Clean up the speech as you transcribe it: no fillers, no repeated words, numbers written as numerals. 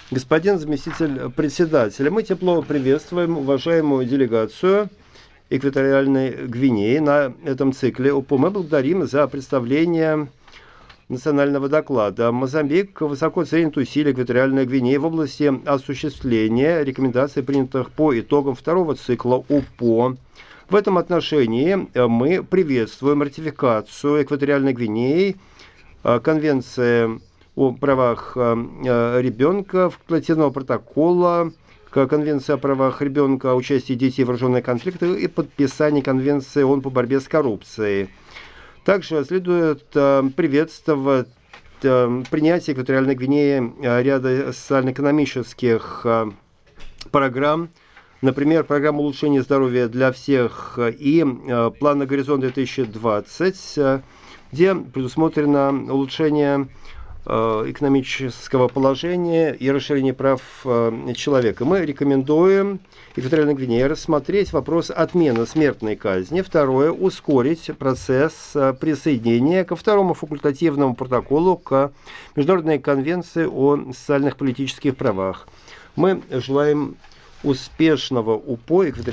Господин заместитель председателя, мы тепло приветствуем уважаемую делегацию Экваториальной Гвинеи на этом цикле УПО. Мы благодарим за представление национального доклада. Мозамбик высоко ценит усилия Экваториальной Гвинеи в области осуществления рекомендаций, принятых по итогам второго цикла УПО. В этом отношении мы приветствуем ратификацию Экваториальной Гвинеи Конвенции о правах ребенка, факультативного протокола к Конвенции о правах ребенка, о участии детей в вооруженных конфликтах и подписании Конвенции ООН по борьбе с коррупцией. Также следует приветствовать принятие Экваториальной Гвинеи ряда социально-экономических программ, например, программа улучшения здоровья для всех и плана «Горизонт 2020», где предусмотрено улучшение экономического положения и расширение прав человека. Мы рекомендуем Экваториальной Гвинее рассмотреть вопрос отмены смертной казни. Второе, ускорить процесс присоединения ко второму факультативному протоколу к Международной конвенции о социальных и политических правах. Мы желаем успешного УПО Экваториальной